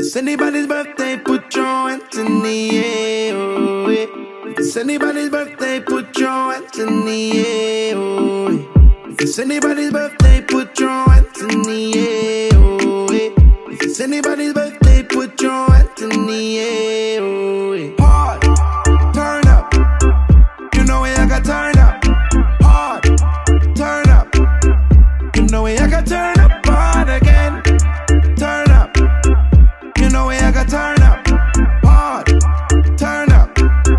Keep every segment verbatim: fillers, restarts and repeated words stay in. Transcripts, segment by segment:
it's anybody's birthday, put your hands in the air. Oh, yeah. If it's anybody's birthday, put your hands in the air. Oh, yeah. If it's anybody's birthday, put your hands in the air. Oh, yeah. If it's anybody's birthday, put your hands in the air. Oh, yeah. Hard, turn up. You know we I got turn up. Hard, turn up. You know we I got turn up hard again. Turn up. You know we I got turn up hard. Turn up.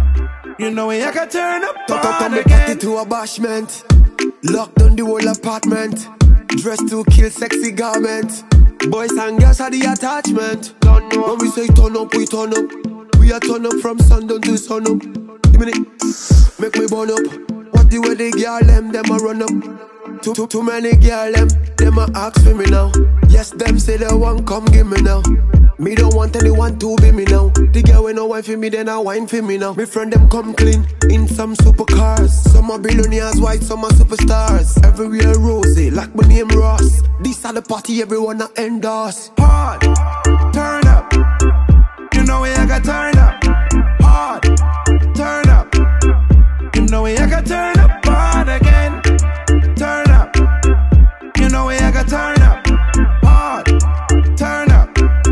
You know we I got turn up hard again. To a bashment, lock down the whole apartment. Dress to kill sexy garment. Boys and girls are the attachment. When we say turn up, we turn up. We are turn up from sundown to sun up. Give me it, make me burn up. What the way the girl them, them a run up. Too, too, too many girl them, them a ask for me now. Yes, them say they want come give me now. Me don't want anyone to be me now. The girl when no wine for me, then I wine for me now. Me friend them come clean in some supercars. Some are billionaires, white, some are superstars. Everywhere rosy, like my name Ross. This are the party everyone a endorse. Hard, turn up. You know we I got turn up. Hard, turn up. You know we I got turn up hard again. Turn up. You know we I got turn up hard. Turn up.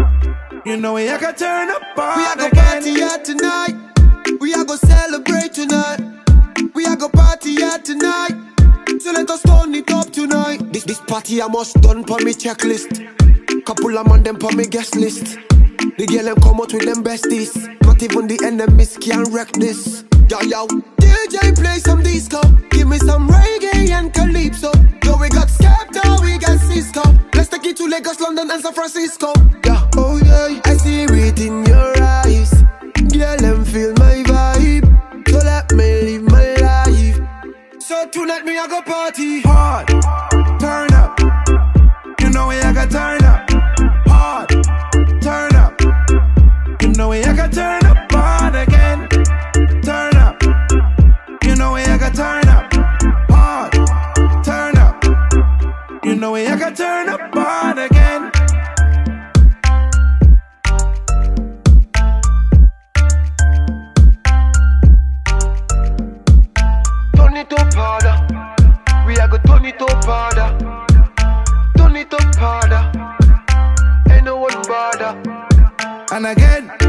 You know we I got turn up hard We a go again. party here tonight. We a go celebrate tonight. We a go party here tonight. So let us turn it up tonight. This this party I must done for me checklist. Couple of man them for me guest list. The girl them come out with them besties. Not even the enemies can wreck this. Yo yo, D J play some disco. Give me some reggae and calypso. Yo we got Skepta, we got Cisco. Let's take it to Lagos, London and San Francisco. Yeah, oh yeah, I see it in your eyes. Girl them feel my vibe. So let me live my life. So tonight me I go party hard, turn up. You know we I got turn up hard, turn up. You know we I got turn up hard again. Turn up. You know we I got turn up hard, turn up. You know we I got turn up hard again. Turn it up harder. We are go turn it up harder. Turn it up harder. Ain't no one bother. And again.